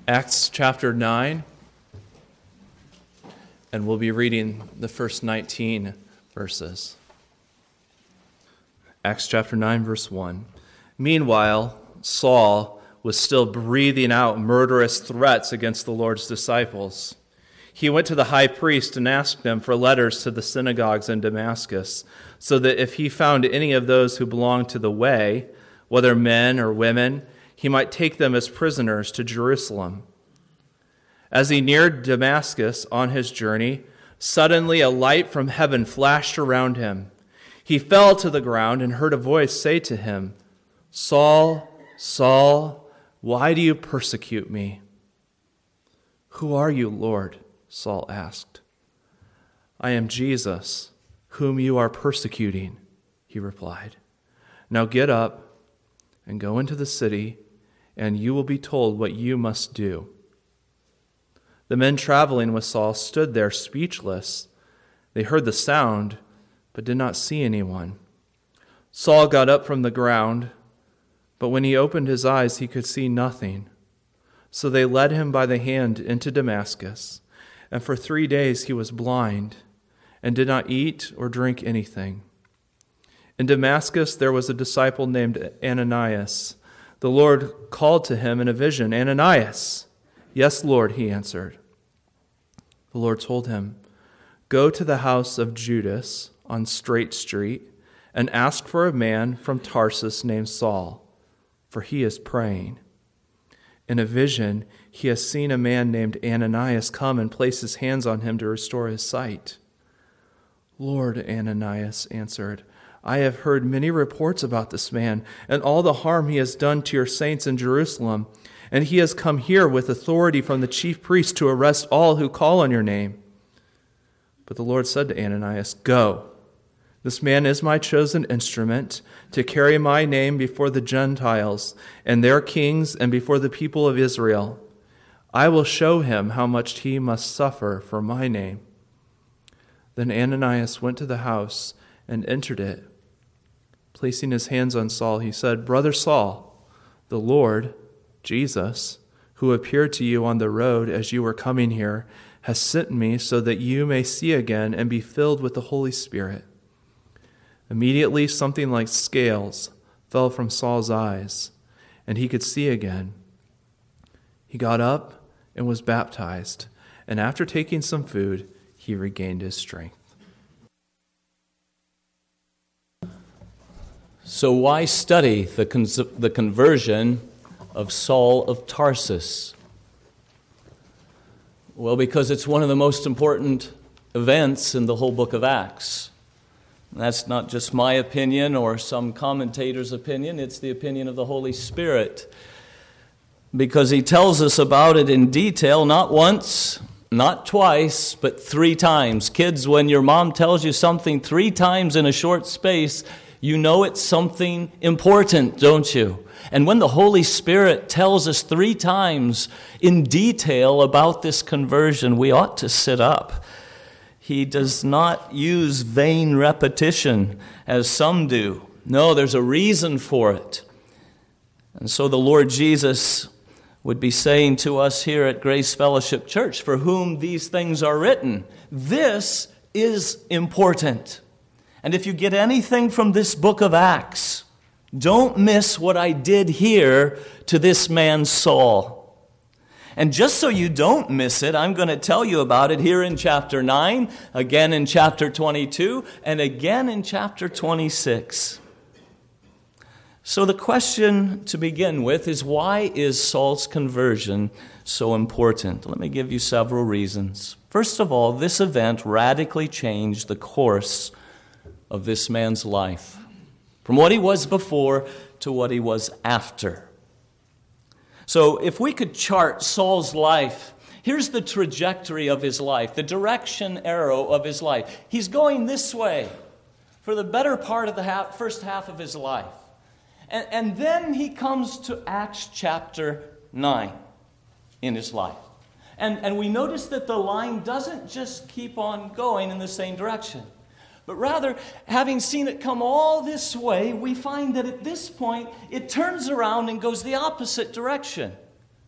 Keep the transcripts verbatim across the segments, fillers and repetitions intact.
Acts chapter nine, and we'll be reading the first nineteen verses. Acts chapter nine, verse one. Meanwhile, Saul was still breathing out murderous threats against the Lord's disciples. He went to the high priest and asked him for letters to the synagogues in Damascus, so that if he found any of those who belonged to the way, whether men or women, he might take them as prisoners to Jerusalem. As he neared Damascus on his journey, suddenly a light from heaven flashed around him. He fell to the ground and heard a voice say to him, "Saul, Saul, why do you persecute me?" "Who are you, Lord?" Saul asked. "I am Jesus, whom you are persecuting," he replied. "Now get up and go into the city, and you will be told what you must do." The men traveling with Saul stood there speechless. They heard the sound, but did not see anyone. Saul got up from the ground, but when he opened his eyes, he could see nothing. So they led him by the hand into Damascus, and for three days he was blind and did not eat or drink anything. In Damascus there was a disciple named Ananias. The Lord called to him in a vision, "Ananias." "Yes, Lord," he answered. The Lord told him, "Go to the house of Judas on Straight Street and ask for a man from Tarsus named Saul, for he is praying. In a vision, he has seen a man named Ananias come and place his hands on him to restore his sight." "Lord," Ananias answered, "I have heard many reports about this man and all the harm he has done to your saints in Jerusalem, and he has come here with authority from the chief priest to arrest all who call on your name." But the Lord said to Ananias, "Go. This man is my chosen instrument to carry my name before the Gentiles and their kings and before the people of Israel. I will show him how much he must suffer for my name." Then Ananias went to the house and entered it. Placing his hands on Saul, he said, "Brother Saul, the Lord, Jesus, who appeared to you on the road as you were coming here, has sent me so that you may see again and be filled with the Holy Spirit." Immediately something like scales fell from Saul's eyes, and he could see again. He got up and was baptized, and after taking some food, he regained his strength. So why study the con- the conversion of Saul of Tarsus? Well, because it's one of the most important events in the whole book of Acts. And that's not just my opinion or some commentator's opinion, it's the opinion of the Holy Spirit. Because he tells us about it in detail, not once, not twice, but three times. Kids, when your mom tells you something three times in a short space, you know it's something important, don't you? And when the Holy Spirit tells us three times in detail about this conversion, we ought to sit up. He does not use vain repetition as some do. No, there's a reason for it. And so the Lord Jesus would be saying to us here at Grace Fellowship Church, for whom these things are written, this is important. And if you get anything from this book of Acts, don't miss what I did here to this man Saul. And just so you don't miss it, I'm going to tell you about it here in chapter nine, again in chapter twenty-two, and again in chapter twenty-six. So the question to begin with is, why is Saul's conversion so important? Let me give you several reasons. First of all, this event radically changed the course of this man's life, from what he was before to what he was after. So if we could chart Saul's life, here's the trajectory of his life, the direction arrow of his life. He's going this way for the better part of the half, first half of his life. And, and then he comes to Acts chapter nine in his life. And, and we notice that the line doesn't just keep on going in the same direction. But rather, having seen it come all this way, we find that at this point, it turns around and goes the opposite direction.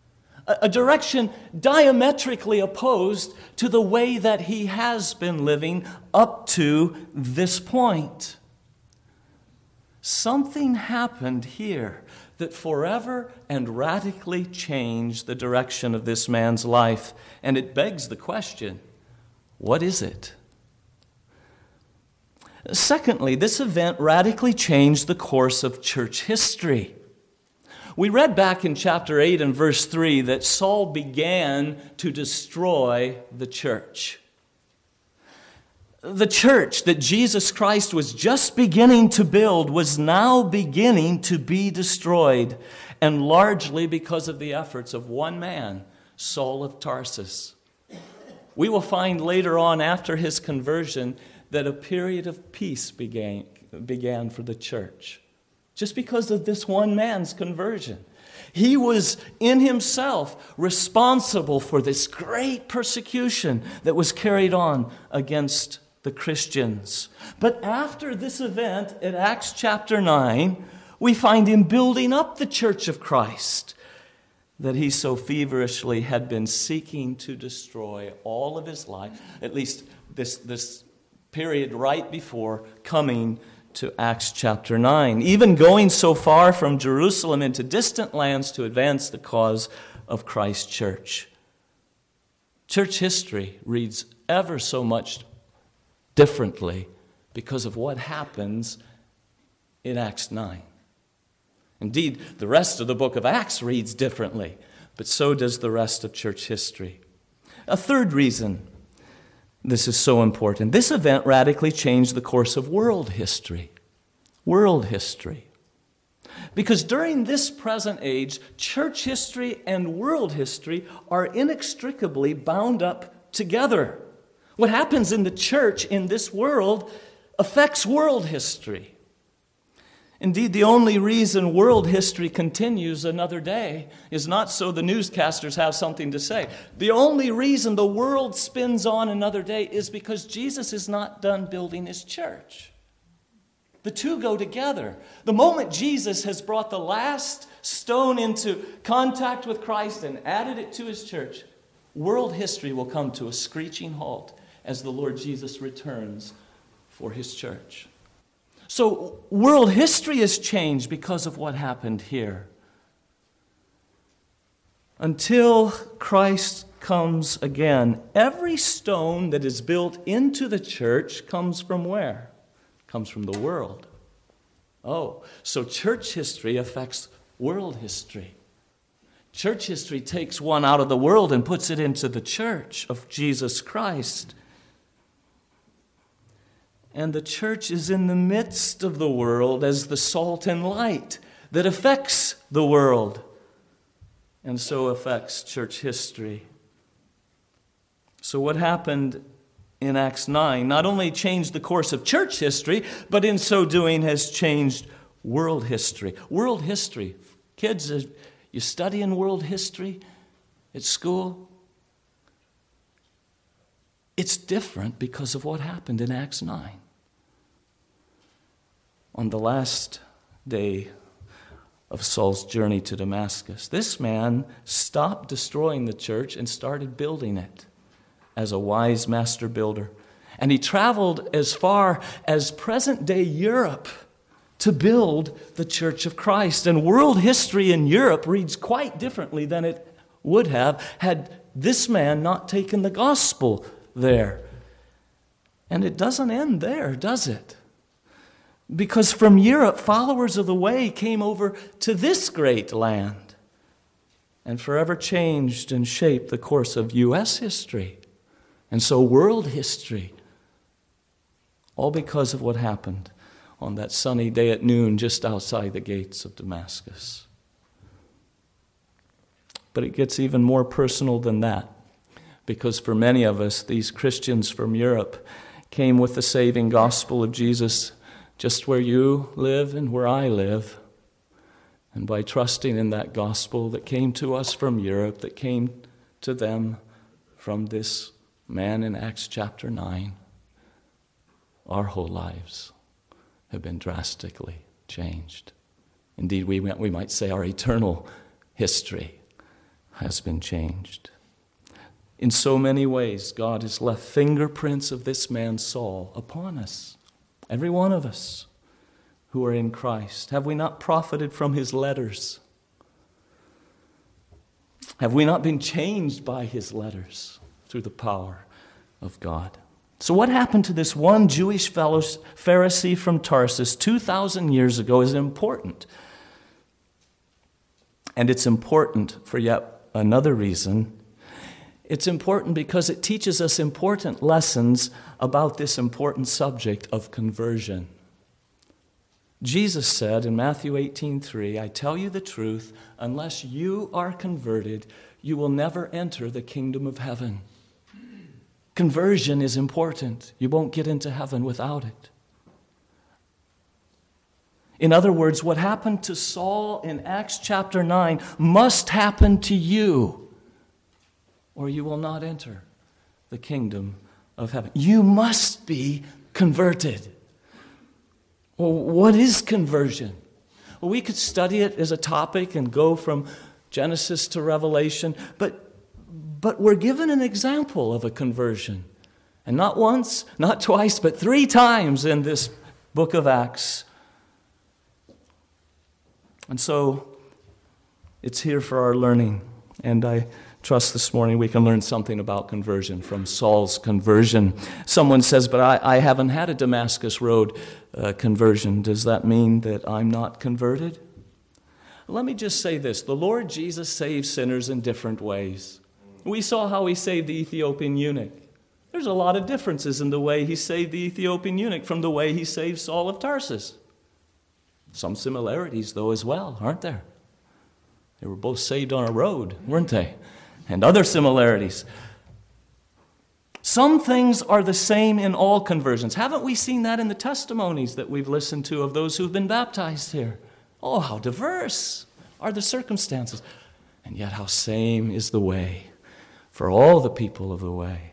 a direction diametrically opposed to the way that he has been living up to this point. Something happened here that forever and radically changed the direction of this man's life. And it begs the question, what is it? Secondly, this event radically changed the course of church history. We read back in chapter eight and verse three that Saul began to destroy the church. The church that Jesus Christ was just beginning to build was now beginning to be destroyed, and largely because of the efforts of one man, Saul of Tarsus. We will find later on after his conversion that a period of peace began, began for the church. Just because of this one man's conversion. He was in himself responsible for this great persecution that was carried on against the Christians. But after this event in Acts chapter nine, we find him building up the church of Christ that he so feverishly had been seeking to destroy all of his life, at least this, this period right before coming to Acts chapter nine, even going so far from Jerusalem into distant lands to advance the cause of Christ's church. Church history reads ever so much differently because of what happens in Acts nine. Indeed, the rest of the book of Acts reads differently, but so does the rest of church history. A third reason this is so important. This event radically changed the course of world history. World history. Because during this present age, church history and world history are inextricably bound up together. What happens in the church in this world affects world history. Indeed, the only reason world history continues another day is not so the newscasters have something to say. The only reason the world spins on another day is because Jesus is not done building his church. The two go together. The moment Jesus has brought the last stone into contact with Christ and added it to his church, world history will come to a screeching halt as the Lord Jesus returns for his church. So world history has changed because of what happened here. Until Christ comes again, every stone that is built into the church comes from where? Comes from the world. Oh, so church history affects world history. Church history takes one out of the world and puts it into the church of Jesus Christ. And the church is in the midst of the world as the salt and light that affects the world and so affects church history. So what happened in Acts nine not only changed the course of church history, but in so doing has changed world history. World history. Kids, you studying world history at school? It's different because of what happened in Acts nine. On the last day of Saul's journey to Damascus, this man stopped destroying the church and started building it as a wise master builder. And he traveled as far as present-day Europe to build the Church of Christ. And world history in Europe reads quite differently than it would have had this man not taken the gospel there. And it doesn't end there, does it? Because from Europe, followers of the way came over to this great land and forever changed and shaped the course of U S history. And so world history, all because of what happened on that sunny day at noon just outside the gates of Damascus. But it gets even more personal than that, because for many of us, these Christians from Europe came with the saving gospel of Jesus just where you live and where I live. And by trusting in that gospel that came to us from Europe, that came to them from this man in Acts chapter nine, our whole lives have been drastically changed. Indeed, we, we might say our eternal history has been changed. In so many ways, God has left fingerprints of this man Saul upon us, every one of us who are in Christ. Have we not profited from his letters? Have we not been changed by his letters through the power of God? So what happened to this one Jewish Pharisee from Tarsus two thousand years ago is important. And it's important for yet another reason. It's important because it teaches us important lessons about this important subject of conversion. Jesus said in Matthew eighteen three, I tell you the truth, unless you are converted, you will never enter the kingdom of heaven. Conversion is important. You won't get into heaven without it. In other words, what happened to Saul in Acts chapter nine must happen to you, or you will not enter the kingdom of heaven. You must be converted. Well, what is conversion? Well, we could study it as a topic and go from Genesis to Revelation, but, but we're given an example of a conversion. And not once, not twice, but three times in this book of Acts. And so it's here for our learning. And I trust this morning we can learn something about conversion from Saul's conversion. Someone says, but I, I haven't had a Damascus Road uh, conversion. Does that mean that I'm not converted? Let me just say this. The Lord Jesus saves sinners in different ways. We saw how he saved the Ethiopian eunuch. There's a lot of differences in the way he saved the Ethiopian eunuch from the way he saved Saul of Tarsus. Some similarities, though, as well, aren't there? They were both saved on a road, weren't they? And other similarities. Some things are the same in all conversions. Haven't we seen that in the testimonies that we've listened to of those who've been baptized here? Oh, how diverse are the circumstances. And yet how same is the way for all the people of the way.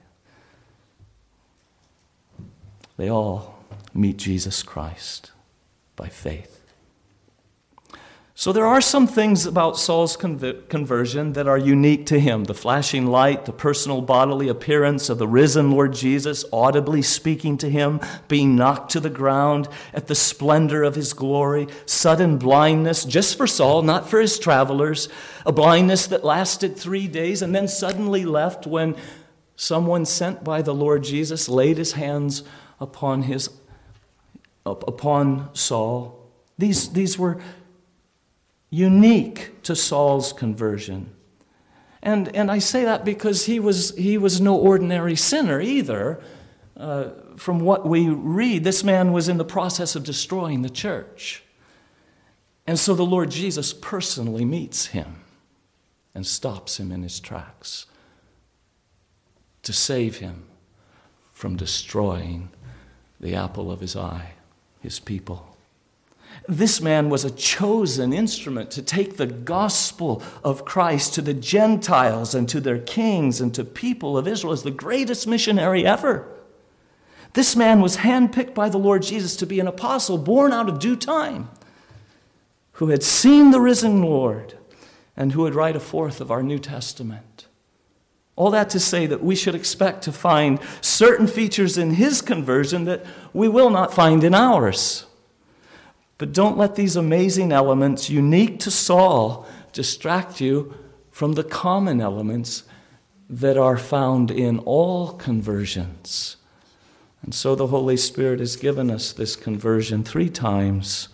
They all meet Jesus Christ by faith. So there are some things about Saul's conv- conversion that are unique to him. The flashing light, the personal bodily appearance of the risen Lord Jesus audibly speaking to him, being knocked to the ground at the splendor of his glory, sudden blindness, just for Saul, not for his travelers, a blindness that lasted three days and then suddenly left when someone sent by the Lord Jesus laid his hands upon his upon Saul. These, these were unique to Saul's conversion. And and I say that because he was he was no ordinary sinner either. Uh, from what we read, this man was in the process of destroying the church. And so the Lord Jesus personally meets him and stops him in his tracks to save him from destroying the apple of his eye, his people. This man was a chosen instrument to take the gospel of Christ to the Gentiles and to their kings and to people of Israel as the greatest missionary ever. This man was handpicked by the Lord Jesus to be an apostle born out of due time, who had seen the risen Lord and who would write a fourth of our New Testament. All that to say that we should expect to find certain features in his conversion that we will not find in ours. But don't let these amazing elements, unique to Saul, distract you from the common elements that are found in all conversions. And so the Holy Spirit has given us this conversion three times.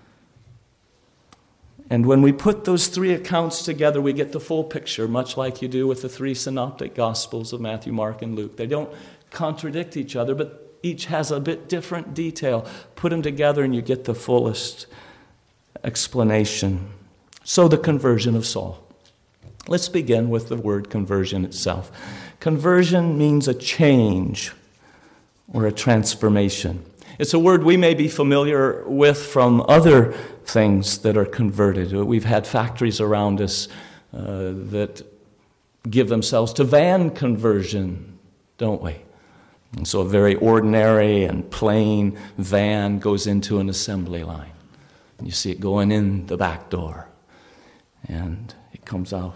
And when we put those three accounts together, we get the full picture, much like you do with the three synoptic Gospels of Matthew, Mark, and Luke. They don't contradict each other, but each has a bit different detail. Put them together and you get the fullest explanation. So the conversion of Saul. Let's begin with the word conversion itself. Conversion means a change or a transformation. It's a word we may be familiar with from other things that are converted. We've had factories around us uh, that give themselves to van conversion, don't we? And so a very ordinary and plain van goes into an assembly line. And you see it going in the back door. And it comes out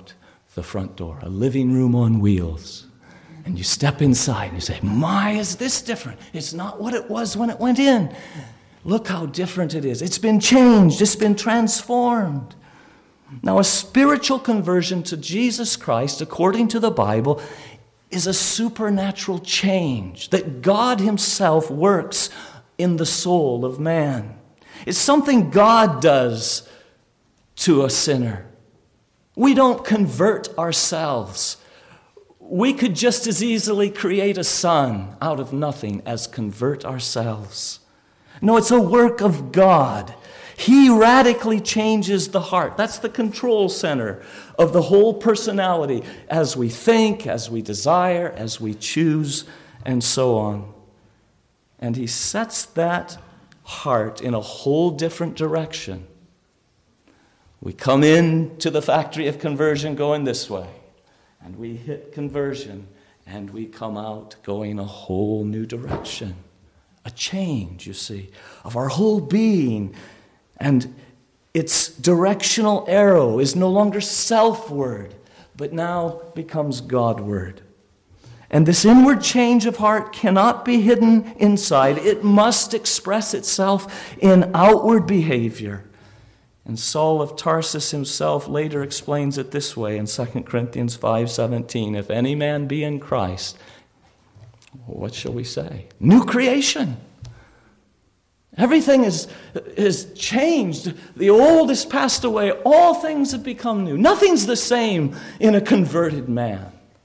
the front door, a living room on wheels. And you step inside and you say, my, is this different? It's not what it was when it went in. Look how different it is. It's been changed. It's been transformed. Now, a spiritual conversion to Jesus Christ, according to the Bible, is a supernatural change that God himself works in the soul of man. It's something God does to a sinner. We don't convert ourselves. We could just as easily create a son out of nothing as convert ourselves. No, it's a work of God. He radically changes the heart. That's the control center of the whole personality as we think, as we desire, as we choose, and so on. And he sets that heart in a whole different direction. We come into the factory of conversion going this way, and we hit conversion, and we come out going a whole new direction. A change, you see, of our whole being. And its directional arrow is no longer self-word, but now becomes God-word. And this inward change of heart cannot be hidden inside. It must express itself in outward behavior. And Saul of Tarsus himself later explains it this way in Second Corinthians five seventeen. If any man be in Christ, what shall we say? New creation. Everything is, is changed. The old is passed away. All things have become new. Nothing's the same in a converted man.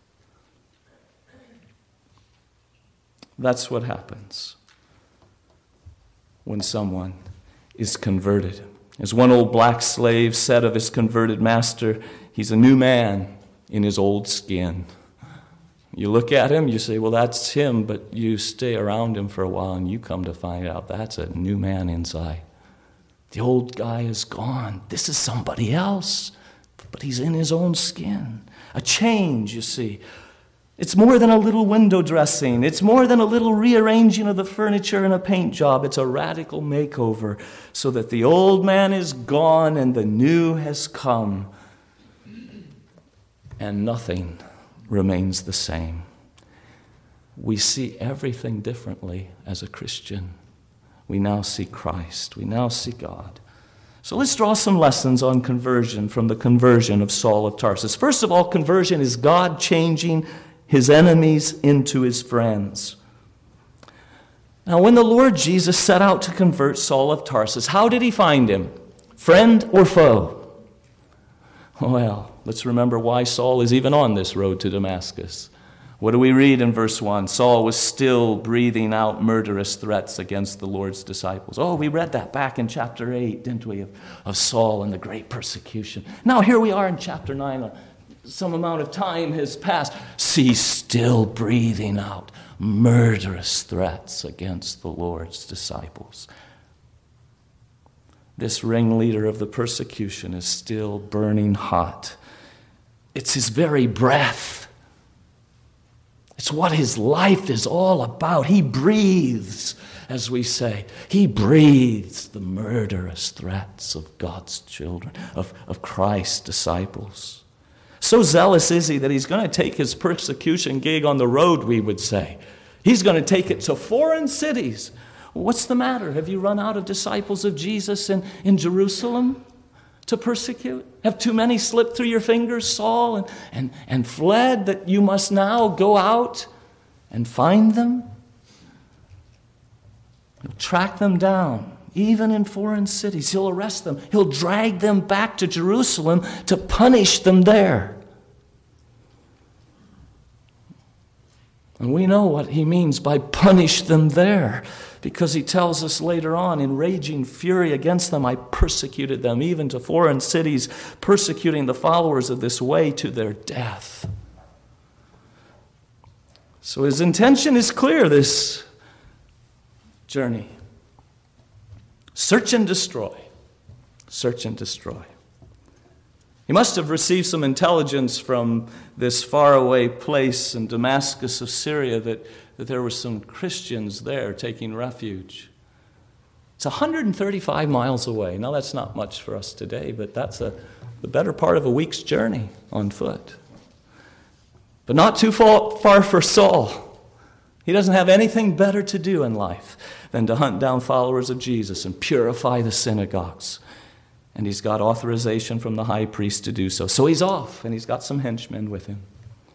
That's what happens when someone is converted. As one old black slave said of his converted master, he's a new man in his old skin. You look at him, you say, well, that's him, but you stay around him for a while and you come to find out that's a new man inside. The old guy is gone. This is somebody else, but he's in his own skin. A change, you see. It's more than a little window dressing. It's more than a little rearranging of the furniture and a paint job. It's a radical makeover so that the old man is gone and the new has come. And nothing remains the same. We see everything differently as a Christian. We now see Christ. We now see God. So let's draw some lessons on conversion from the conversion of Saul of Tarsus. First of all, conversion is God changing his enemies into his friends. Now, when the Lord Jesus set out to convert Saul of Tarsus, how did he find him? Friend or foe? Well, let's remember why Saul is even on this road to Damascus. What do we read in verse one? Saul was still breathing out murderous threats against the Lord's disciples. Oh, we read that back in chapter eight, didn't we, of, of Saul and the great persecution. Now here we are in chapter nine. Some amount of time has passed. See, still breathing out murderous threats against the Lord's disciples. This ringleader of the persecution is still burning hot. It's his very breath. It's what his life is all about. He breathes, as we say. He breathes the murderous threats of God's children, of, of Christ's disciples. So zealous is he that he's going to take his persecution gig on the road, we would say. He's going to take it to foreign cities. What's the matter? Have you run out of disciples of Jesus in, in Jerusalem to persecute? Have too many slipped through your fingers, Saul, and, and, and fled that you must now go out and find them? He'll track them down. Even in foreign cities, he'll arrest them. He'll drag them back to Jerusalem to punish them there. And we know what he means by punish them there, because he tells us later on, in raging fury against them, I persecuted them, even to foreign cities, persecuting the followers of this way to their death. So his intention is clear, this journey. Search and destroy. Search and destroy. He must have received some intelligence from this faraway place in Damascus of Syria that, that there were some Christians there taking refuge. It's one hundred thirty-five miles away. Now, that's not much for us today, but that's a the better part of a week's journey on foot. But not too far for Saul. He doesn't have anything better to do in life than to hunt down followers of Jesus and purify the synagogues. And he's got authorization from the high priest to do so. So he's off, and he's got some henchmen with him.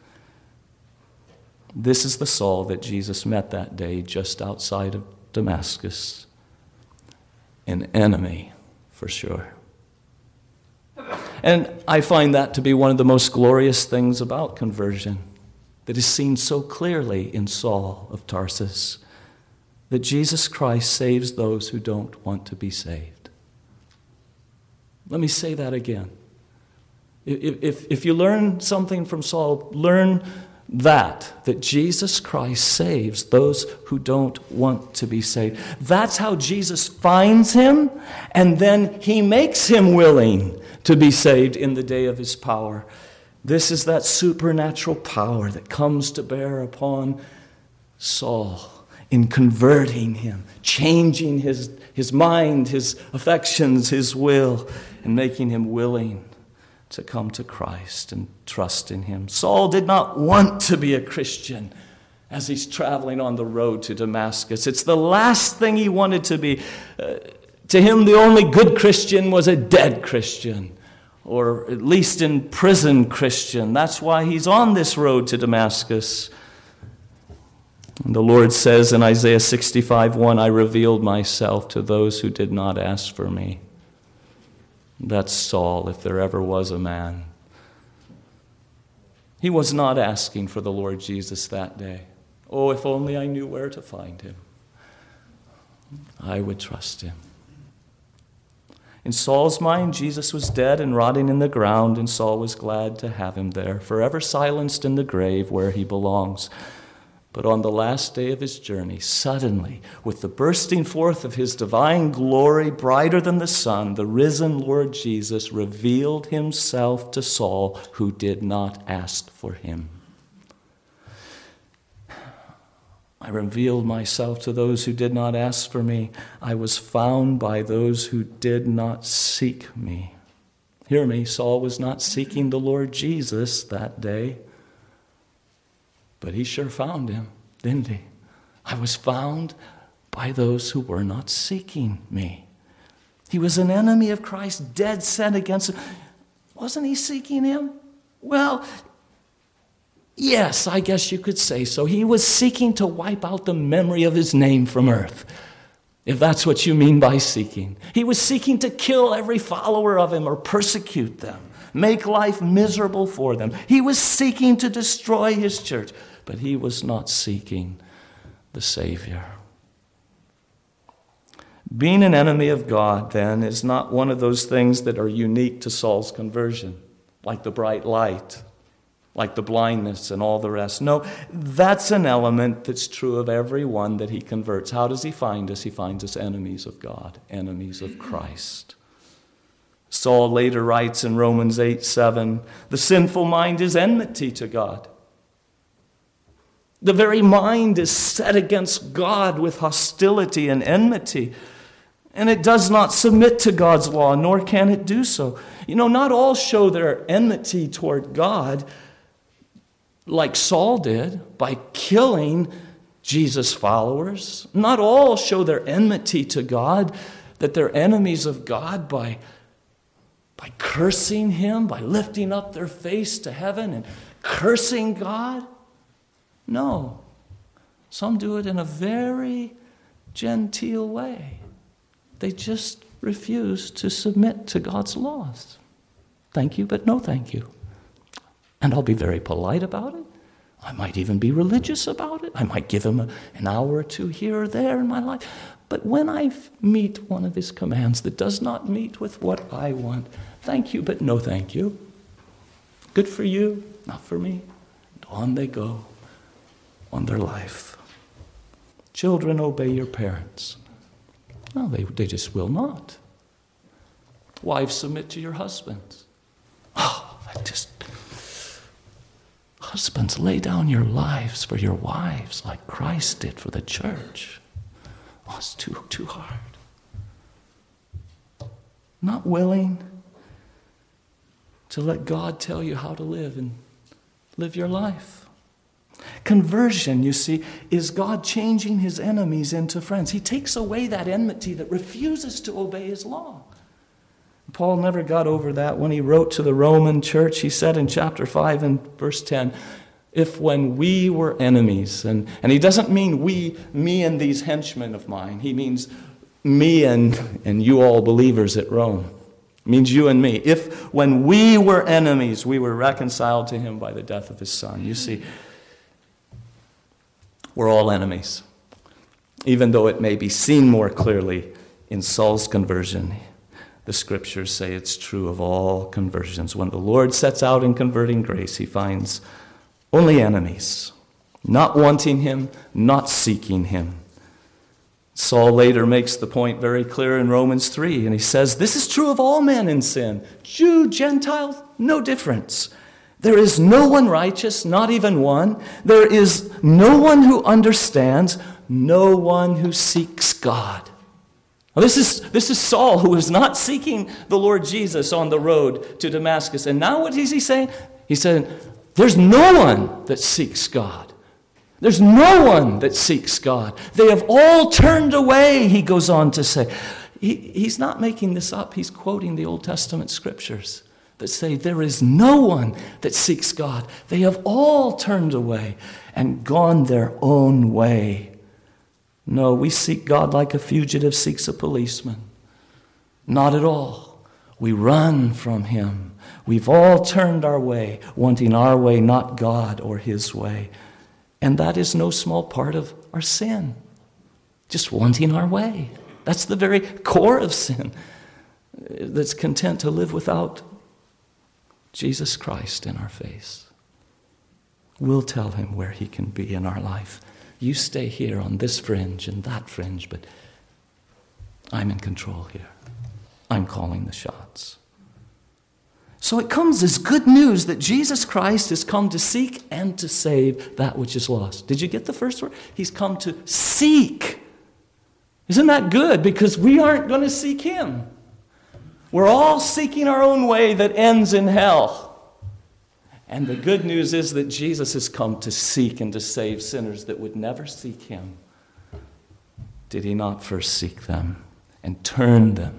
This is the Saul that Jesus met that day just outside of Damascus. An enemy, for sure. And I find that to be one of the most glorious things about conversion, that is seen so clearly in Saul of Tarsus, that Jesus Christ saves those who don't want to be saved. Let me say that again. If, if, if you learn something from Saul, learn that, that Jesus Christ saves those who don't want to be saved. That's how Jesus finds him, and then he makes him willing to be saved in the day of his power. This is that supernatural power that comes to bear upon Saul in converting him, changing his, his mind, his affections, his will, and making him willing to come to Christ and trust in him. Saul did not want to be a Christian as he's traveling on the road to Damascus. It's the last thing he wanted to be. Uh, to him, the only good Christian was a dead Christian, or at least in prison Christian. That's why he's on this road to Damascus. And the Lord says in Isaiah sixty-five one, I revealed myself to those who did not ask for me. That's Saul, if there ever was a man. He was not asking for the Lord Jesus that day. Oh, if only I knew where to find him. I would trust him. In Saul's mind, Jesus was dead and rotting in the ground, and Saul was glad to have him there, forever silenced in the grave where he belongs. But on the last day of his journey, suddenly, with the bursting forth of his divine glory, brighter than the sun, the risen Lord Jesus revealed himself to Saul, who did not ask for him. I revealed myself to those who did not ask for me. I was found by those who did not seek me. Hear me, Saul was not seeking the Lord Jesus that day. But he sure found him, didn't he? I was found by those who were not seeking me. He was an enemy of Christ, dead set against him. Wasn't he seeking him? Well, yes, I guess you could say so. He was seeking to wipe out the memory of his name from earth, if that's what you mean by seeking. He was seeking to kill every follower of him or persecute them, make life miserable for them. He was seeking to destroy his church. But he was not seeking the Savior. Being an enemy of God, then, is not one of those things that are unique to Saul's conversion, like the bright light, like the blindness and all the rest. No, that's an element that's true of everyone that he converts. How does he find us? He finds us enemies of God, enemies of Christ. Saul later writes in Romans eight seven, the sinful mind is enmity to God. The very mind is set against God with hostility and enmity. And it does not submit to God's law, nor can it do so. You know, not all show their enmity toward God like Saul did by killing Jesus' followers. Not all show their enmity to God, that they're enemies of God by, by cursing him, by lifting up their face to heaven and cursing God. No, some do it in a very genteel way. They just refuse to submit to God's laws. Thank you, but no thank you. And I'll be very polite about it. I might even be religious about it. I might give him a, an hour or two here or there in my life. But when I meet one of his commands that does not meet with what I want, thank you, but no thank you. Good for you, not for me. And on they go. On their life. Children, obey your parents. No, they, they just will not. Wives, submit to your husbands. Oh, I just... Husbands, lay down your lives for your wives like Christ did for the church. Oh, it's too, too hard. Not willing. to let God tell you how to live and live your life. Conversion, you see, is God changing his enemies into friends. He takes away that enmity that refuses to obey his law. Paul never got over that when he wrote to the Roman church. He said in chapter five and verse ten, if when we were enemies, and, and he doesn't mean we, me and these henchmen of mine. He means me and, and you all believers at Rome. It means you and me. If when we were enemies, we were reconciled to him by the death of his son. You see, we're all enemies. Even though it may be seen more clearly in Saul's conversion, the scriptures say it's true of all conversions. When the Lord sets out in converting grace, he finds only enemies, not wanting him, not seeking him. Saul later makes the point very clear in Romans three, and he says, this is true of all men in sin. Jew, Gentile, no difference. There is no one righteous, not even one. There is no one who understands, no one who seeks God. Now, this is, this is Saul, who is not seeking the Lord Jesus on the road to Damascus. And now what is he saying? He said, there's no one that seeks God. There's no one that seeks God. They have all turned away, he goes on to say. He, he's not making this up. He's quoting the Old Testament scriptures that say there is no one that seeks God. They have all turned away and gone their own way. No, we seek God like a fugitive seeks a policeman. Not at all. We run from him. We've all turned our way, wanting our way, not God or his way. And that is no small part of our sin. Just wanting our way. That's the very core of sin. That's content to live without Jesus Christ in our face. We'll tell him where he can be in our life. You stay here on this fringe and that fringe, but I'm in control here. I'm calling the shots. So it comes as good news that Jesus Christ has come to seek and to save that which is lost. Did you get the first word? He's come to seek. Isn't that good? Because we aren't going to seek him. We're all seeking our own way that ends in hell. And the good news is that Jesus has come to seek and to save sinners that would never seek him. Did he not first seek them and turn them?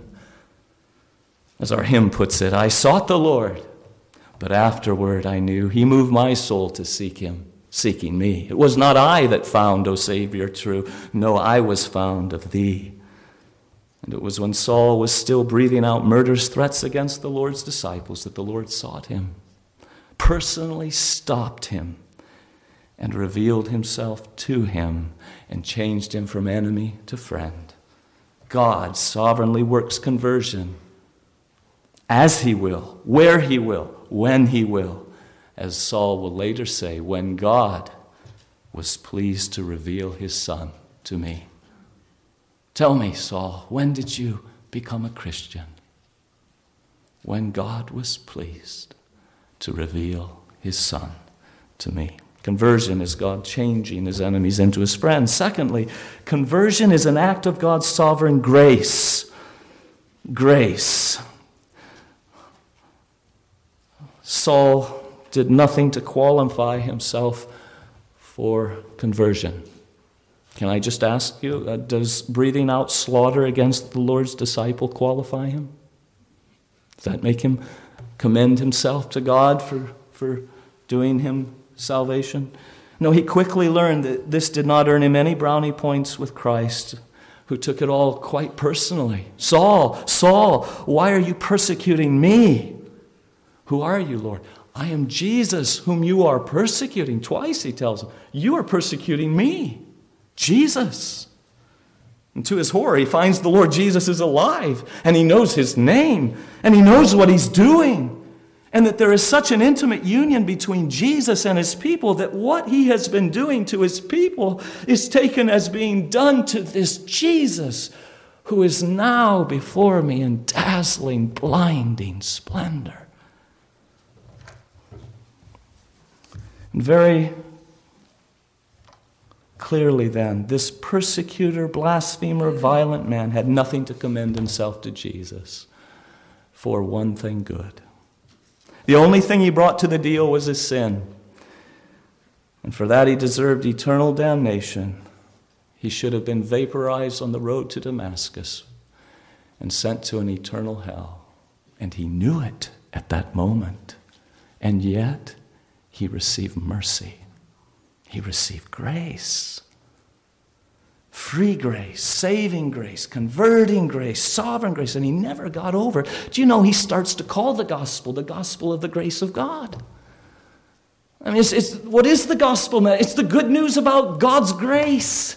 As our hymn puts it, I sought the Lord, but afterward I knew he moved my soul to seek him, seeking me. It was not I that found, O Savior, true. No, I was found of thee. And it was when Saul was still breathing out murderous threats against the Lord's disciples that the Lord sought him, personally stopped him, and revealed himself to him and changed him from enemy to friend. God sovereignly works conversion as he will, where he will, when he will. As Saul will later say, when God was pleased to reveal his Son to me. Tell me, Saul, when did you become a Christian? When God was pleased to reveal his Son to me. Conversion is God changing his enemies into his friends. Secondly, conversion is an act of God's sovereign grace. Grace. Saul did nothing to qualify himself for conversion. Can I just ask you, uh, does breathing out slaughter against the Lord's disciple qualify him? Does that make him commend himself to God for, for doing him salvation? No, he quickly learned that this did not earn him any brownie points with Christ, who took it all quite personally. Saul, Saul, why are you persecuting me? Who are you, Lord? I am Jesus, whom you are persecuting. Twice he tells him, you are persecuting me, Jesus. And to his horror, he finds the Lord Jesus is alive, and he knows his name, and he knows what he's doing, and that there is such an intimate union between Jesus and his people that what he has been doing to his people is taken as being done to this Jesus, who is now before me in dazzling, blinding splendor. And very clearly then, this persecutor, blasphemer, violent man had nothing to commend himself to Jesus for one thing good. The only thing he brought to the deal was his sin. And for that he deserved eternal damnation. He should have been vaporized on the road to Damascus and sent to an eternal hell. And he knew it at that moment. And yet, he received mercy. He received grace. Free grace, saving grace, converting grace, sovereign grace. And he never got over it. Do you know he starts to call the gospel the gospel of the grace of God? I mean, it's, it's, what is the gospel, man? It's the good news about God's grace.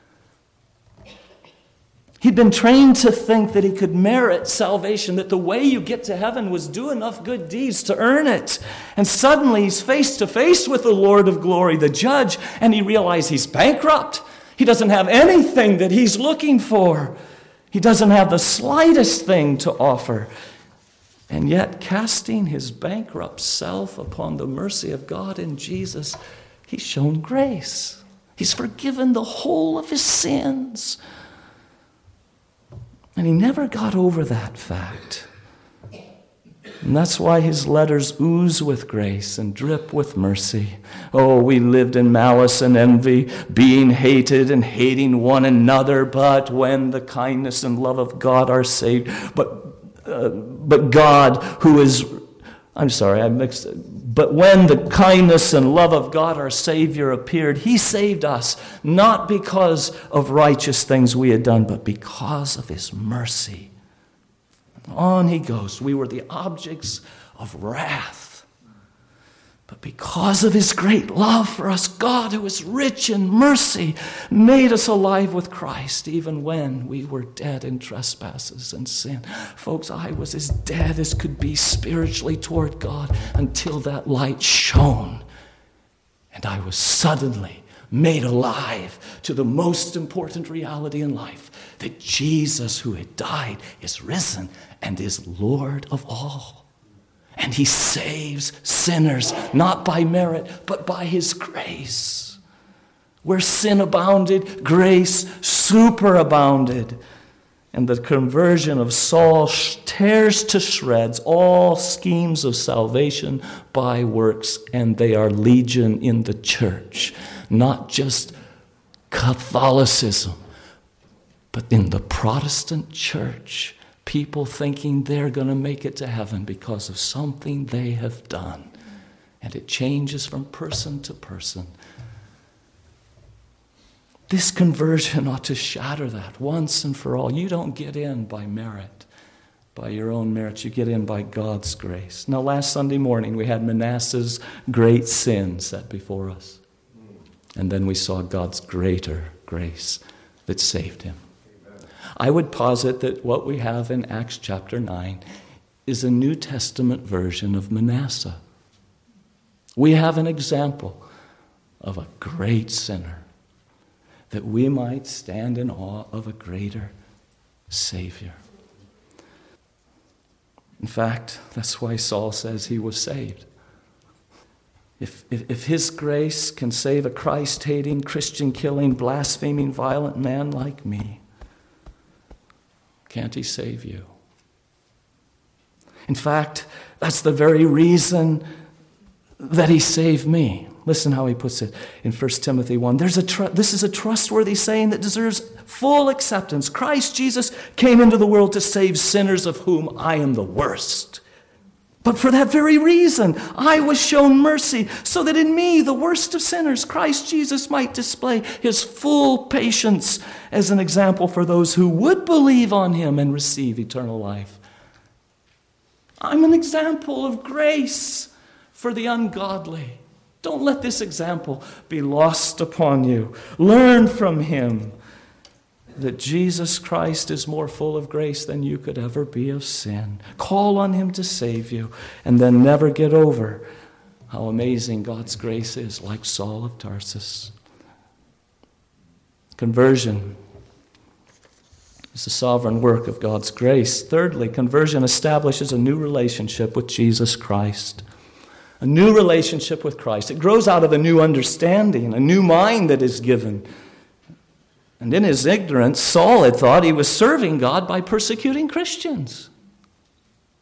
He'd been trained to think that he could merit salvation, that the way you get to heaven was do enough good deeds to earn it. And suddenly he's face to face with the Lord of glory, the judge, and he realizes he's bankrupt. He doesn't have anything that he's looking for. He doesn't have the slightest thing to offer. And yet, casting his bankrupt self upon the mercy of God in Jesus, he's shown grace. He's forgiven the whole of his sins. And he never got over that fact. And that's why his letters ooze with grace and drip with mercy. Oh, we lived in malice and envy, being hated and hating one another, but when the kindness and love of God are saved, but uh, but God who is, I'm sorry, I mixed it. But when the kindness and love of God, our Savior, appeared, he saved us, not because of righteous things we had done, but because of his mercy. On he goes. We were the objects of wrath. But because of his great love for us, God, who is rich in mercy, made us alive with Christ, even when we were dead in trespasses and sin. Folks, I was as dead as could be spiritually toward God until that light shone. And I was suddenly made alive to the most important reality in life, that Jesus, who had died, is risen and is Lord of all. And he saves sinners, not by merit, but by his grace. Where sin abounded, grace superabounded. And the conversion of Saul tears to shreds all schemes of salvation by works, and they are legion in the church. Not just Catholicism, but in the Protestant church. People thinking they're going to make it to heaven because of something they have done. And it changes from person to person. This conversion ought to shatter that once and for all. You don't get in by merit, by your own merits. You get in by God's grace. Now, last Sunday morning, we had Manasseh's great sin set before us. And then we saw God's greater grace that saved him. I would posit that what we have in Acts chapter nine is a New Testament version of Manasseh. We have an example of a great sinner, that we might stand in awe of a greater Savior. In fact, that's why Saul says he was saved. If, if, if his grace can save a Christ-hating, Christian-killing, blaspheming, violent man like me, can't he save you? In fact, that's the very reason that he saved me. Listen how he puts it in First Timothy one. There's a tr- this is a trustworthy saying that deserves full acceptance. Christ Jesus came into the world to save sinners, of whom I am the worst. But for that very reason, I was shown mercy, so that in me, the worst of sinners, Christ Jesus might display his full patience as an example for those who would believe on him and receive eternal life. I'm an example of grace for the ungodly. Don't let this example be lost upon you. Learn from him that Jesus Christ is more full of grace than you could ever be of sin. Call on him to save you, and then never get over how amazing God's grace is, like Saul of Tarsus. Conversion is the sovereign work of God's grace. Thirdly, conversion establishes a new relationship with Jesus Christ. A new relationship with Christ. It grows out of a new understanding, a new mind that is given. And in his ignorance, Saul had thought he was serving God by persecuting Christians.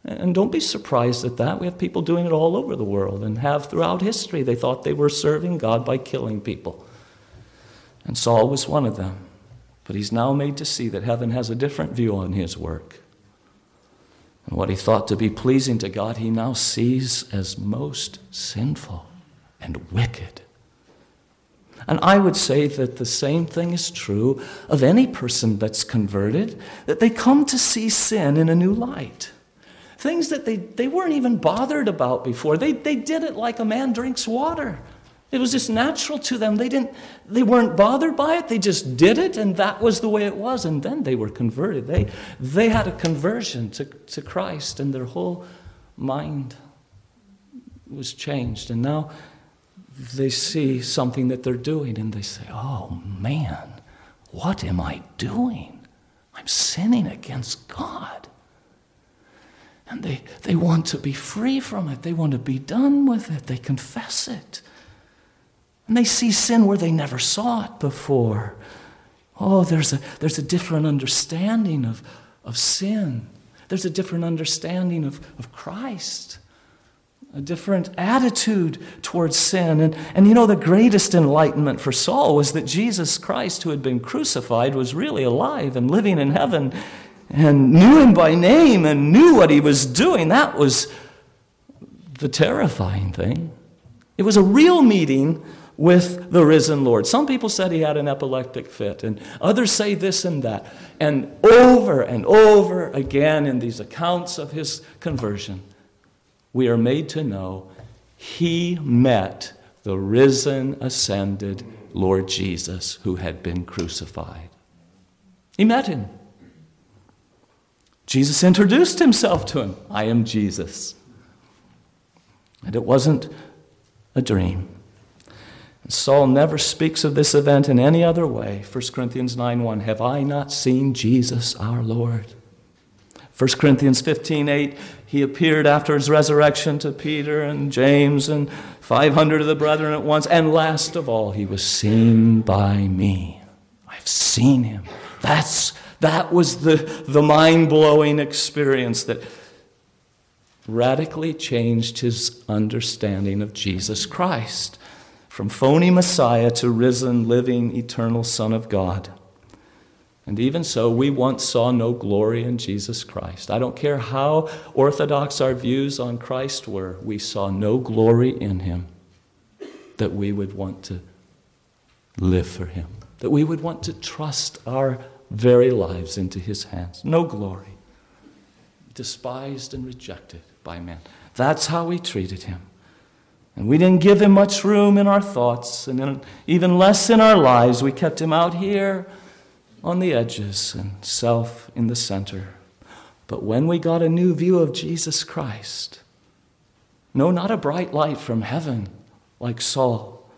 And don't be surprised at that. We have people doing it all over the world and have throughout history. They thought they were serving God by killing people. And Saul was one of them. But he's now made to see that heaven has a different view on his work. And what he thought to be pleasing to God, he now sees as most sinful and wicked. And I would say that the same thing is true of any person that's converted, that they come to see sin in a new light. Things that they, they weren't even bothered about before. They, they did it like a man drinks water. It was just natural to them. They didn't, they weren't bothered by it. They just did it, and that was the way it was. And then they were converted. They, they had a conversion to, to Christ, and their whole mind was changed. And now they see something that they're doing, and they say, oh, man, what am I doing? I'm sinning against God. And they, they want to be free from it. They want to be done with it. They confess it. And they see sin where they never saw it before. Oh, there's a, there's a different understanding of, of sin. There's a different understanding of, of Christ. A different attitude towards sin. And, and you know, the greatest enlightenment for Saul was that Jesus Christ, who had been crucified, was really alive and living in heaven and knew him by name and knew what he was doing. That was the terrifying thing. It was a real meeting with the risen Lord. Some people said he had an epileptic fit, and others say this and that. And over and over again in these accounts of his conversion, we are made to know he met the risen, ascended Lord Jesus who had been crucified. He met him. Jesus introduced himself to him. I am Jesus. And it wasn't a dream. And Saul never speaks of this event in any other way. First Corinthians nine one, have I not seen Jesus our Lord? First Corinthians fifteen eight, he appeared after his resurrection to Peter and James and five hundred of the brethren at once. And last of all, he was seen by me. I've seen him. That's, that was the, the mind-blowing experience that radically changed his understanding of Jesus Christ. From phony Messiah to risen, living, eternal Son of God. And even so, we once saw no glory in Jesus Christ. I don't care how orthodox our views on Christ were, we saw no glory in him that we would want to live for him, that we would want to trust our very lives into his hands. No glory. Despised and rejected by men. That's how we treated him. And we didn't give him much room in our thoughts, and in, even less in our lives. We kept him out here on the edges and self in the center. But when we got a new view of Jesus Christ, no, not a bright light from heaven like Saul,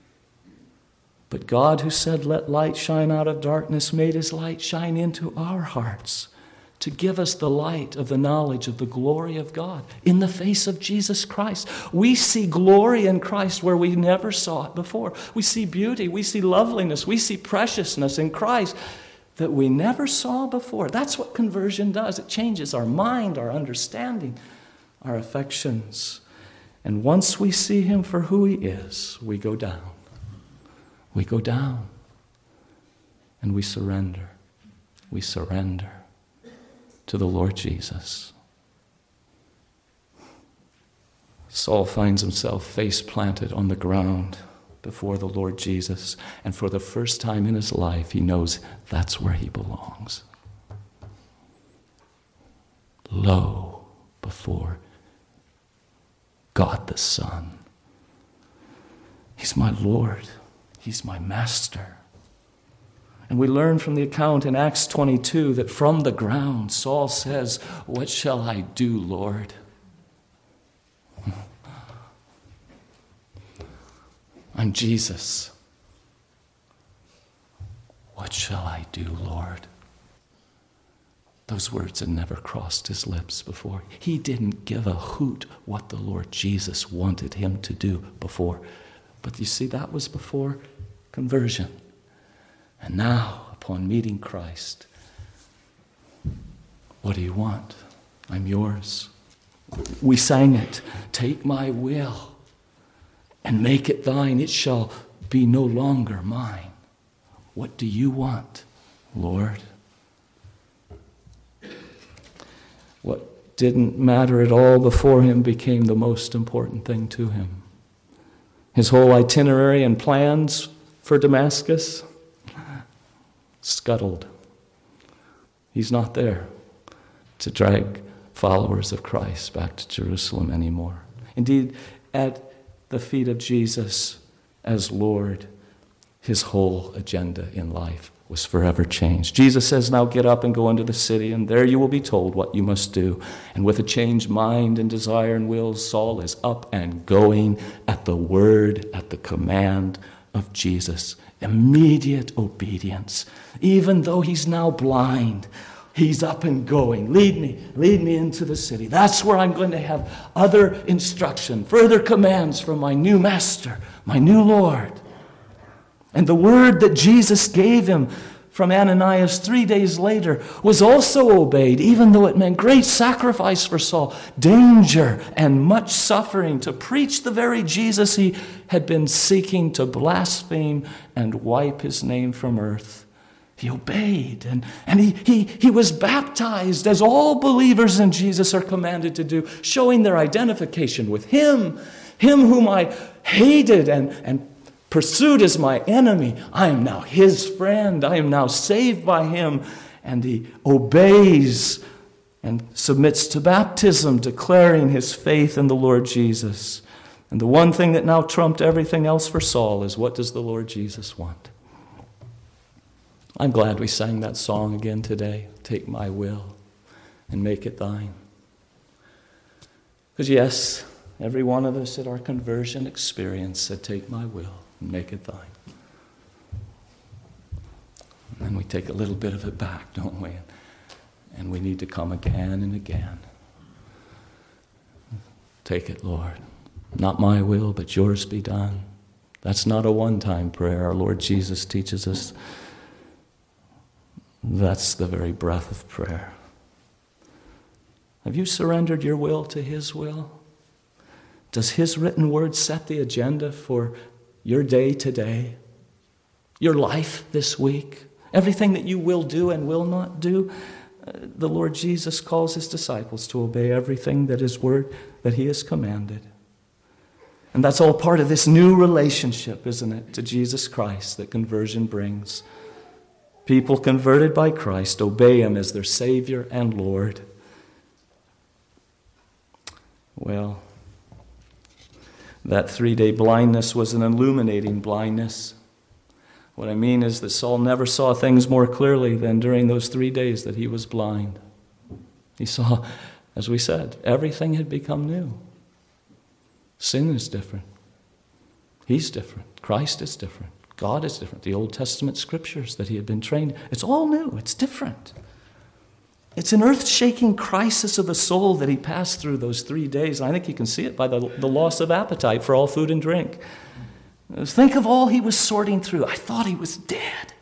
but God who said, let light shine out of darkness, made his light shine into our hearts to give us the light of the knowledge of the glory of God in the face of Jesus Christ. We see glory in Christ where we never saw it before. We see beauty, we see loveliness, we see preciousness in Christ that we never saw before. That's what conversion does. It changes our mind, our understanding, our affections. And once we see him for who he is, we go down. We go down and we surrender. We surrender to the Lord Jesus. Saul finds himself face planted on the ground before the Lord Jesus, and for the first time in his life, he knows that's where he belongs. Low before God the Son. He's my Lord. He's my Master. And we learn from the account in Acts twenty-two that from the ground, Saul says, what shall I do, Lord? I'm Jesus. What shall I do, Lord? Those words had never crossed his lips before. He didn't give a hoot what the Lord Jesus wanted him to do before. But you see, that was before conversion. And now, upon meeting Christ, what do you want? I'm yours. We sang it, take my will and make it thine. It shall be no longer mine. What do you want, Lord? What didn't matter at all before him became the most important thing to him. His whole itinerary and plans for Damascus scuttled. He's not there to drag followers of Christ back to Jerusalem anymore. Indeed, at the feet of Jesus as Lord, his whole agenda in life was forever changed. Jesus says, now get up and go into the city, and there you will be told what you must do. And with a changed mind and desire and will, Saul is up and going at the word, at the command of Jesus. Immediate obedience. Even though he's now blind, he's up and going. Lead me, lead me into the city. That's where I'm going to have other instruction, further commands from my new master, my new Lord. And the word that Jesus gave him from Ananias three days later was also obeyed, even though it meant great sacrifice for Saul, danger and much suffering to preach the very Jesus he had been seeking to blaspheme and wipe his name from earth. He obeyed, and, and he, he, he was baptized, as all believers in Jesus are commanded to do, showing their identification with him, him whom I hated and, and pursued as my enemy. I am now his friend. I am now saved by him. And he obeys and submits to baptism, declaring his faith in the Lord Jesus. And the one thing that now trumped everything else for Saul is, what does the Lord Jesus want? I'm glad we sang that song again today. Take my will and make it thine. Because yes, every one of us at our conversion experience said, take my will and make it thine. And then we take a little bit of it back, don't we? And we need to come again and again. Take it, Lord. Not my will, but yours be done. That's not a one-time prayer. Our Lord Jesus teaches us that's the very breath of prayer. Have you surrendered your will to his will? Does his written word set the agenda for your day today, your life this week, everything that you will do and will not do? Uh, the Lord Jesus calls his disciples to obey everything that his word, that he has commanded. And that's all part of this new relationship, isn't it, to Jesus Christ that conversion brings. People converted by Christ obey him as their Savior and Lord. Well, that three-day blindness was an illuminating blindness. What I mean is that Saul never saw things more clearly than during those three days that he was blind. He saw, as we said, everything had become new. Sin is different. He's different. Christ is different. God is different. The Old Testament scriptures that he had been trained, it's all new. It's different. It's an earth-shaking crisis of a soul that he passed through those three days. I think you can see it by the, the loss of appetite for all food and drink. Think of all he was sorting through. I thought he was dead.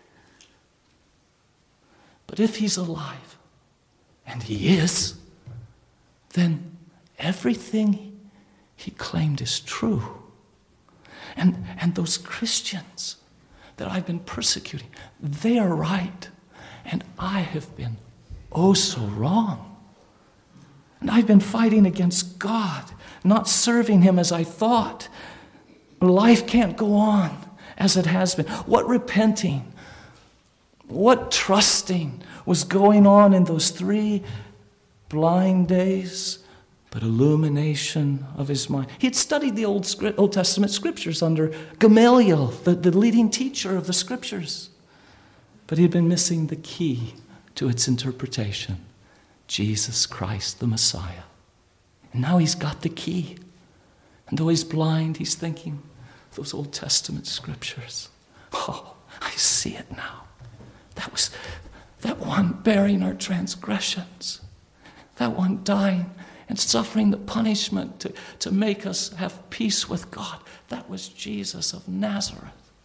But if he's alive, and he is, then everything he claimed is true. And, and those Christians that I've been persecuting, they are right. And I have been oh so wrong. And I've been fighting against God, not serving him as I thought. Life can't go on as it has been. What repenting, what trusting was going on in those three blind days, but illumination of his mind. He had studied the Old, Old Testament scriptures under Gamaliel, the, the leading teacher of the scriptures. But he had been missing the key to its interpretation, Jesus Christ, the Messiah. And now he's got the key. And though he's blind, he's thinking, those Old Testament scriptures. Oh, I see it now. That was that one bearing our transgressions. That one dying and suffering the punishment to, to make us have peace with God. That was Jesus of Nazareth.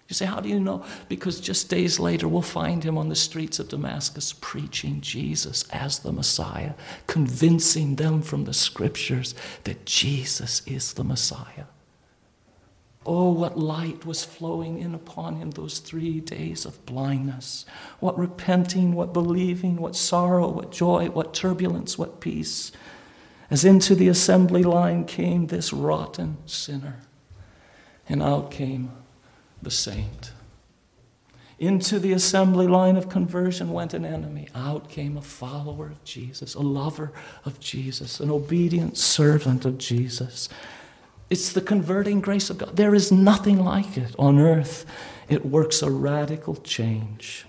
You say, how do you know? Because just days later we'll find him on the streets of Damascus preaching Jesus as the Messiah, convincing them from the scriptures that Jesus is the Messiah. Oh, what light was flowing in upon him those three days of blindness. What repenting, what believing, what sorrow, what joy, what turbulence, what peace. As into the assembly line came this rotten sinner, and out came the saint. Into the assembly line of conversion went an enemy. Out came a follower of Jesus, a lover of Jesus, an obedient servant of Jesus. It's the converting grace of God. There is nothing like it on earth. It works a radical change.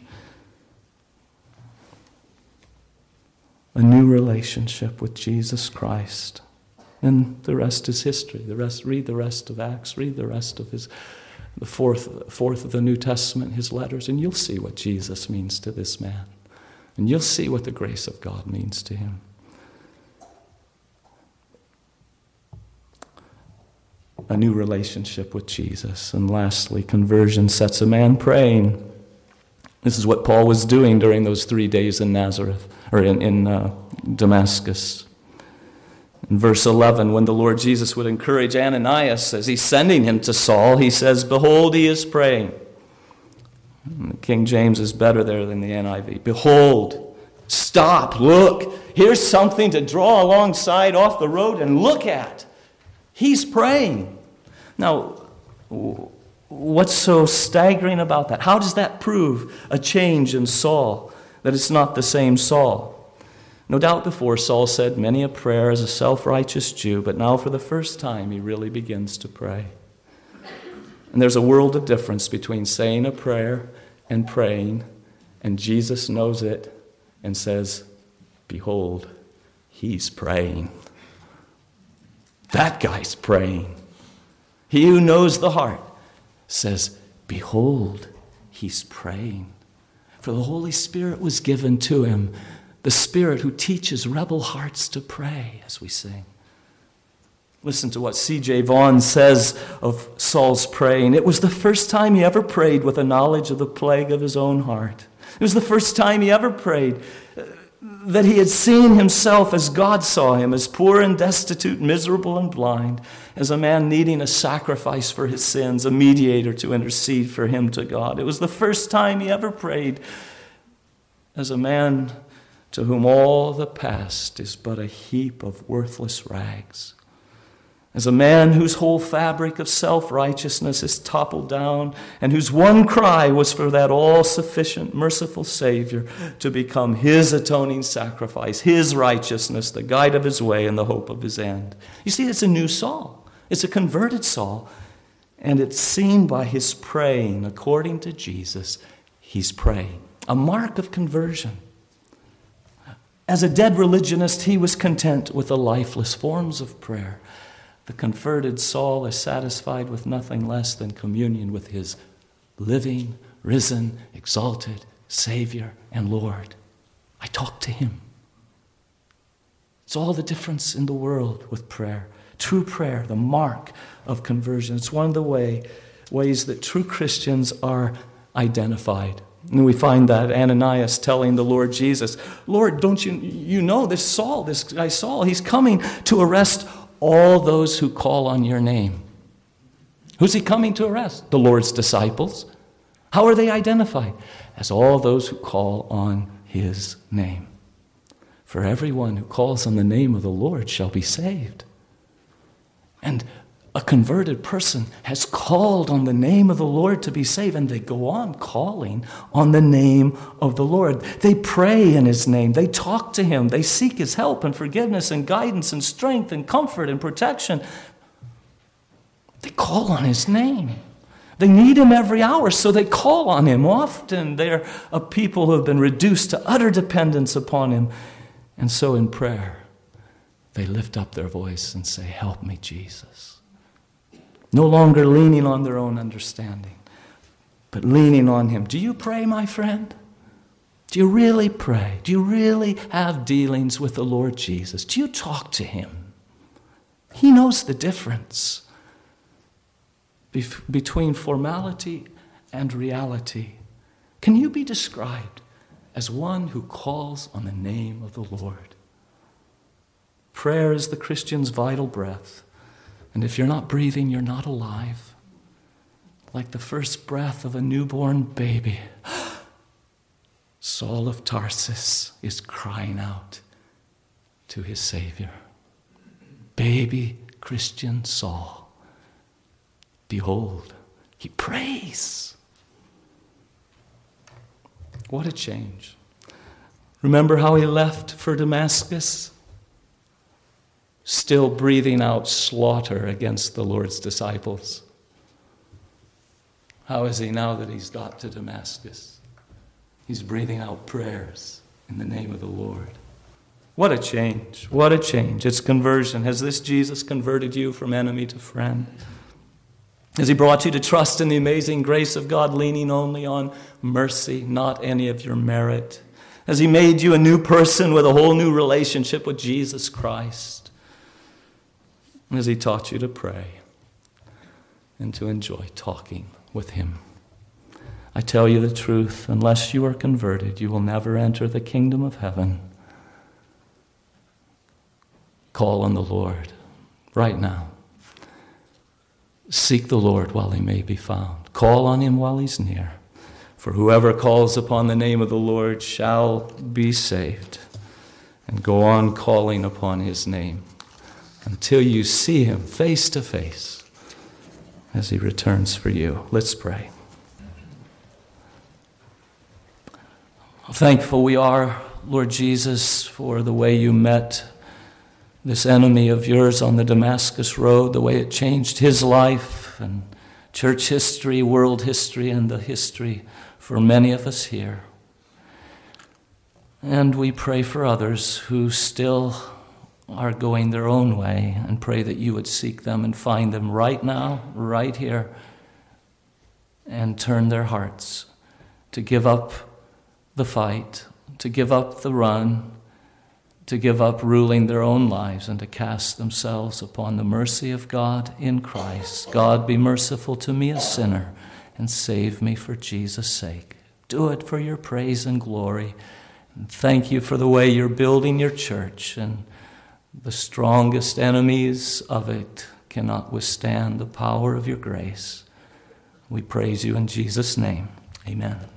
A new relationship with Jesus Christ. And the rest is history. The rest, read the rest of Acts, read the rest of his, the fourth, fourth of the New Testament, his letters, and you'll see what Jesus means to this man. And you'll see what the grace of God means to him. A new relationship with Jesus. And lastly, conversion sets a man praying. This is what Paul was doing during those three days in Nazareth, or in, in uh, Damascus. In verse eleven, when the Lord Jesus would encourage Ananias as he's sending him to Saul, he says, "Behold, he is praying." And the King James is better there than the N I V. Behold, stop, look. Here's something to draw alongside off the road and look at. He's praying. Now, what's so staggering about that? How does that prove a change in Saul, that it's not the same Saul? No doubt before Saul said many a prayer as a self-righteous Jew, but now for the first time he really begins to pray. And there's a world of difference between saying a prayer and praying, and Jesus knows it and says, "Behold, he's praying." That guy's praying. He who knows the heart says, "Behold, he's praying." For the Holy Spirit was given to him, the Spirit who teaches rebel hearts to pray, as we sing. Listen to what C J Vaughan says of Saul's praying. It was the first time he ever prayed with a knowledge of the plague of his own heart. It was the first time he ever prayed that he had seen himself as God saw him, as poor and destitute, miserable and blind, as a man needing a sacrifice for his sins, a mediator to intercede for him to God. It was the first time he ever prayed as a man to whom all the past is but a heap of worthless rags. As a man whose whole fabric of self-righteousness is toppled down and whose one cry was for that all-sufficient, merciful Savior to become his atoning sacrifice, his righteousness, the guide of his way and the hope of his end. You see, it's a new Saul. It's a converted Saul. And it's seen by his praying. According to Jesus, he's praying. A mark of conversion. As a dead religionist, he was content with the lifeless forms of prayer. The converted Saul is satisfied with nothing less than communion with his living, risen, exalted Savior and Lord. I talk to him. It's all the difference in the world with prayer. True prayer, the mark of conversion. It's one of the way, ways that true Christians are identified. And we find that Ananias telling the Lord Jesus, "Lord, don't you, you know this Saul, this guy Saul, he's coming to arrest all those who call on your name." Who's he coming to arrest? The Lord's disciples. How are they identified? As all those who call on his name. For everyone who calls on the name of the Lord shall be saved. And a converted person has called on the name of the Lord to be saved, and they go on calling on the name of the Lord. They pray in his name. They talk to him. They seek his help and forgiveness and guidance and strength and comfort and protection. They call on his name. They need him every hour, so they call on him. Often they're a people who have been reduced to utter dependence upon him. And so in prayer, they lift up their voice and say, "Help me, Jesus." No longer leaning on their own understanding, but leaning on him. Do you pray, my friend? Do you really pray? Do you really have dealings with the Lord Jesus? Do you talk to him? He knows the difference between formality and reality. Can you be described as one who calls on the name of the Lord? Prayer is the Christian's vital breath. And if you're not breathing, you're not alive. Like the first breath of a newborn baby, Saul of Tarsus is crying out to his Savior. Baby Christian Saul, behold, he prays. What a change. Remember how he left for Damascus? Still breathing out slaughter against the Lord's disciples. How is he now that he's got to Damascus? He's breathing out prayers in the name of the Lord. What a change. What a change. It's conversion. Has this Jesus converted you from enemy to friend? Has he brought you to trust in the amazing grace of God, leaning only on mercy, not any of your merit? Has he made you a new person with a whole new relationship with Jesus Christ? Has he taught you to pray and to enjoy talking with him? I tell you the truth, unless you are converted, you will never enter the kingdom of heaven. Call on the Lord right now. Seek the Lord while he may be found. Call on him while he's near. For whoever calls upon the name of the Lord shall be saved. And go on calling upon his name until you see him face to face as he returns for you. Let's pray. Thankful we are, Lord Jesus, for the way you met this enemy of yours on the Damascus Road, the way it changed his life and church history, world history, and the history for many of us here. And we pray for others who still are going their own way, and pray that you would seek them and find them right now, right here, and turn their hearts to give up the fight, to give up the run, to give up ruling their own lives, and to cast themselves upon the mercy of God in Christ. God, be merciful to me, a sinner, and save me for Jesus' sake. Do it for your praise and glory. And thank you for the way you're building your church, and the strongest enemies of it cannot withstand the power of your grace. We praise you in Jesus' name. Amen.